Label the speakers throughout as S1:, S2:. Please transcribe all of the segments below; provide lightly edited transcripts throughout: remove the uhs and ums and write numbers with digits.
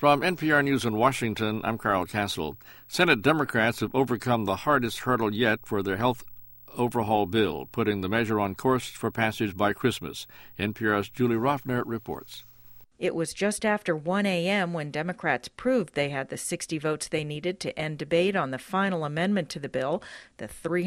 S1: From NPR News in Washington, I'm Carl Castle. Senate Democrats have overcome the hardest hurdle yet for their health overhaul bill, putting the measure on course for passage by Christmas. NPR's Julie Rovner reports.
S2: It was just after 1 a.m. when Democrats proved they had the 60 votes they needed to end debate on the final amendment to the bill, the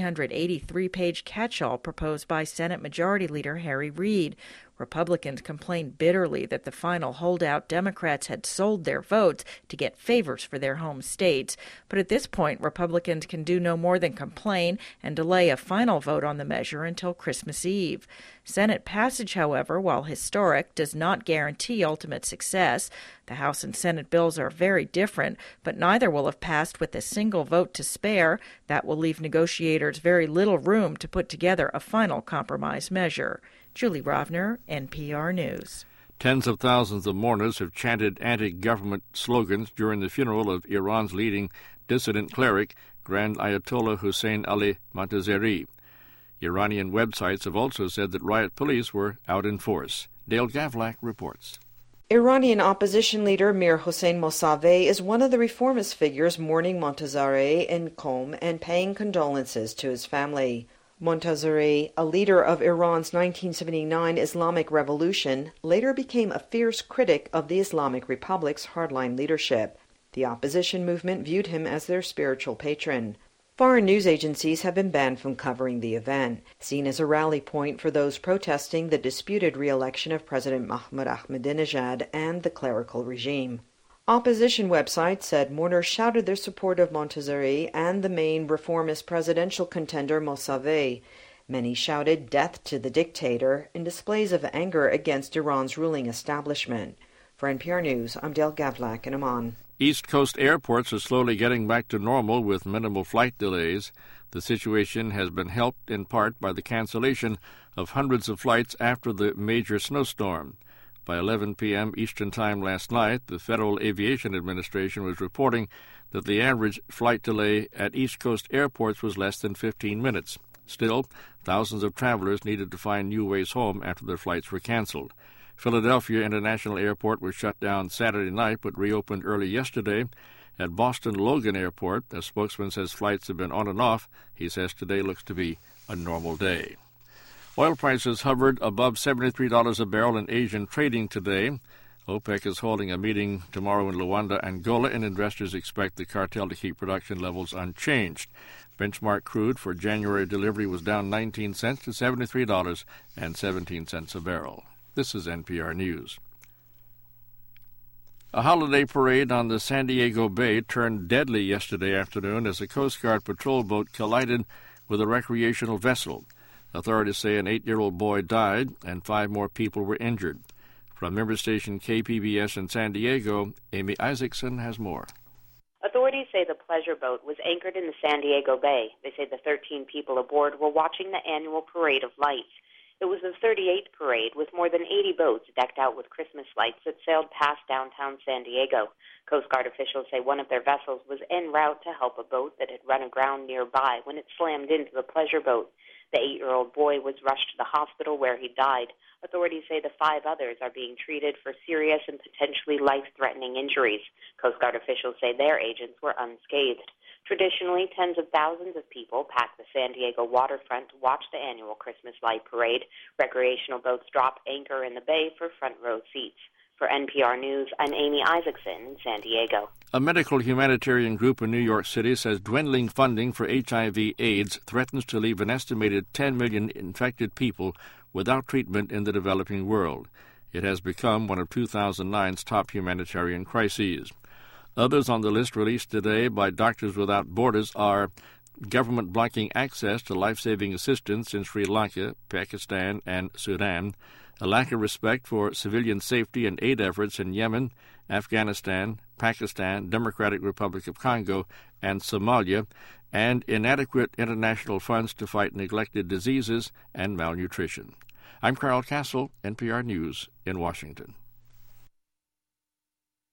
S2: 383-page catch-all proposed by Senate Majority Leader Harry Reid. Republicans complained bitterly that the final holdout Democrats had sold their votes to get favors for their home states. But at this point, Republicans can do no more than complain and delay a final vote on the measure until Christmas Eve. Senate passage, however, while historic, does not guarantee ultimate success. The House and Senate bills are very different, but neither will have passed with a single vote to spare. That will leave negotiators very little room to put together a final compromise measure. Julie Rovner, NPR News.
S1: Tens of thousands of mourners have chanted anti-government slogans during the funeral of Iran's leading dissident cleric, Grand Ayatollah Hossein Ali Montazeri. Iranian websites have also said that riot police were out in force. Dale Gavlak reports.
S3: Iranian opposition leader Mir Hossein Mossadegh is one of the reformist figures mourning Montazeri in Qom and paying condolences to his family. Montazeri, a leader of Iran's 1979 Islamic Revolution, later became a fierce critic of the Islamic Republic's hardline leadership. The opposition movement viewed him as their spiritual patron. Foreign news agencies have been banned from covering the event, seen as a rally point for those protesting the disputed re-election of President Mohammad Ahmadinejad and the clerical regime. Opposition websites said mourners shouted their support of Montazeri and the main reformist presidential contender Mossadegh. Many shouted death to the dictator in displays of anger against Iran's ruling establishment. For NPR News, I'm Dale Gavlak in Amman.
S1: East Coast airports are slowly getting back to normal with minimal flight delays. The situation has been helped in part by the cancellation of hundreds of flights after the major snowstorm. By 11 p.m. Eastern Time last night, the Federal Aviation Administration was reporting that the average flight delay at East Coast airports was less than 15 minutes. Still, thousands of travelers needed to find new ways home after their flights were canceled. Philadelphia International Airport was shut down Saturday night but reopened early yesterday. At Boston Logan Airport, a spokesman says flights have been on and off. He says today looks to be a normal day. Oil prices hovered above $73 a barrel in Asian trading today. OPEC is holding a meeting tomorrow in Luanda, Angola, and investors expect the cartel to keep production levels unchanged. Benchmark crude for January delivery was down 19 cents to $73.17 a barrel. This is NPR News. A holiday parade on the San Diego Bay turned deadly yesterday afternoon as a Coast Guard patrol boat collided with a recreational vessel. Authorities say an 8-year-old boy died and 5 more people were injured. From member station KPBS in San Diego, Amy Isaacson has more.
S4: Authorities say the pleasure boat was anchored in the San Diego Bay. They say the 13 people aboard were watching the annual Parade of Lights. It was the 38th parade with more than 80 boats decked out with Christmas lights that sailed past downtown San Diego. Coast Guard officials say one of their vessels was en route to help a boat that had run aground nearby when it slammed into the pleasure boat. The 8-year-old boy was rushed to the hospital where he died. Authorities say the 5 others are being treated for serious and potentially life-threatening injuries. Coast Guard officials say their agents were unscathed. Traditionally, tens of thousands of people pack the San Diego waterfront to watch the annual Christmas light parade. Recreational boats drop anchor in the bay for front-row seats. For NPR News, I'm Amy Isaacson in San Diego.
S1: A medical humanitarian group in New York City says dwindling funding for HIV/AIDS threatens to leave an estimated 10 million infected people without treatment in the developing world. It has become one of 2009's top humanitarian crises. Others on the list released today by Doctors Without Borders are government blocking access to life-saving assistance in Sri Lanka, Pakistan, and Sudan, a lack of respect for civilian safety and aid efforts in Yemen, Afghanistan, Pakistan, Democratic Republic of Congo, and Somalia, and inadequate international funds to fight neglected diseases and malnutrition. I'm Carl Castle, NPR News in Washington.